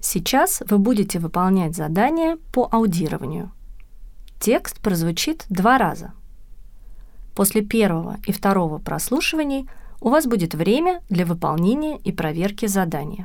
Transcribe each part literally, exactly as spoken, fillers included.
Сейчас вы будете выполнять задание по аудированию. Текст прозвучит два раза. После первого и второго прослушиваний у вас будет время для выполнения и проверки задания.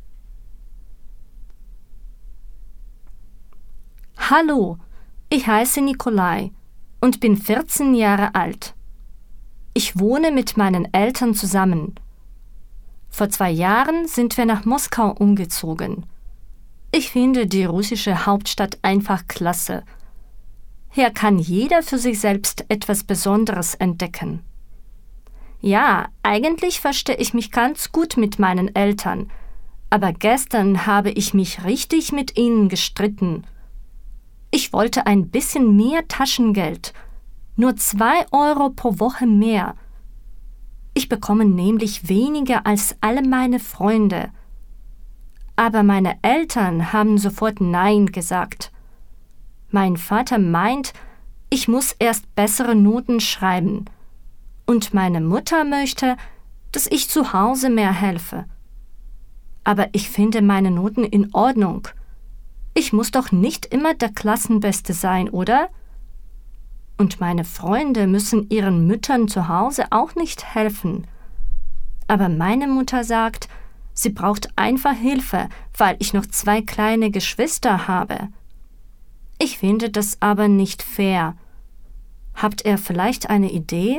Hallo, ich heiße Nikolai und bin vierzehn Jahre alt. Ich wohne mit meinen Eltern zusammen. Vor zwei Jahren sind wir nach Moskau umgezogen. Ich finde die russische Hauptstadt einfach klasse. Hier kann jeder für sich selbst etwas Besonderes entdecken. Ja, eigentlich verstehe ich mich ganz gut mit meinen Eltern, aber gestern habe ich mich richtig mit ihnen gestritten. Ich wollte ein bisschen mehr Taschengeld, nur zwei Euro pro Woche mehr. Ich bekomme nämlich weniger als alle meine Freunde. Aber meine Eltern haben sofort Nein gesagt. Mein Vater meint, ich muss erst bessere Noten schreiben. Und meine Mutter möchte, dass ich zu Hause mehr helfe. Aber ich finde meine Noten in Ordnung. Ich muss doch nicht immer der Klassenbeste sein, oder? Und meine Freunde müssen ihren Müttern zu Hause auch nicht helfen. Aber meine Mutter sagt, sie braucht einfach Hilfe, weil ich noch zwei kleine Geschwister habe. Ich finde das aber nicht fair. Habt ihr vielleicht eine Idee?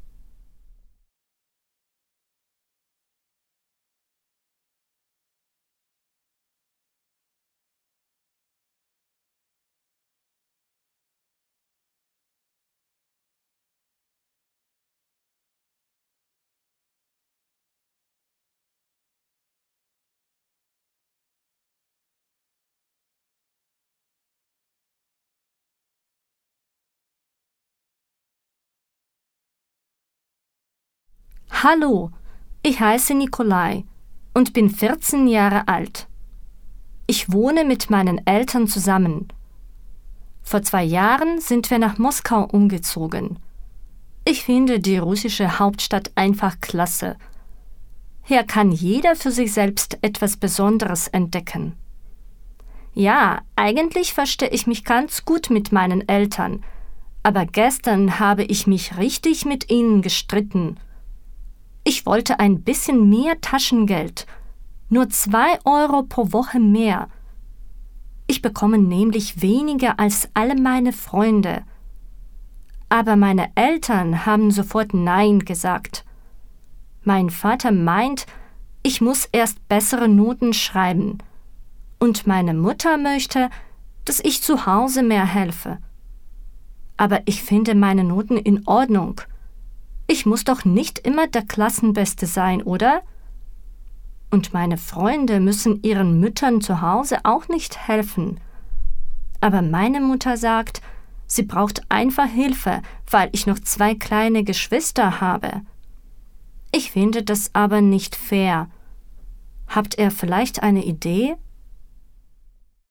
Hallo, ich heiße Nikolai und bin vierzehn Jahre alt. Ich wohne mit meinen Eltern zusammen. Vor zwei Jahren sind wir nach Moskau umgezogen. Ich finde die russische Hauptstadt einfach klasse. Hier kann jeder für sich selbst etwas Besonderes entdecken. Ja, eigentlich verstehe ich mich ganz gut mit meinen Eltern, aber gestern habe ich mich richtig mit ihnen gestritten. Ich wollte ein bisschen mehr Taschengeld, nur zwei Euro pro Woche mehr. Ich bekomme nämlich weniger als alle meine Freunde. Aber meine Eltern haben sofort Nein gesagt. Mein Vater meint, ich muss erst bessere Noten schreiben. Und meine Mutter möchte, dass ich zu Hause mehr helfe. Aber ich finde meine Noten in Ordnung. Ich muss doch nicht immer der Klassenbeste sein, oder? Und meine Freunde müssen ihren Müttern zu Hause auch nicht helfen. Aber meine Mutter sagt, sie braucht einfach Hilfe, weil ich noch zwei kleine Geschwister habe. Ich finde das aber nicht fair. Habt ihr vielleicht eine Idee?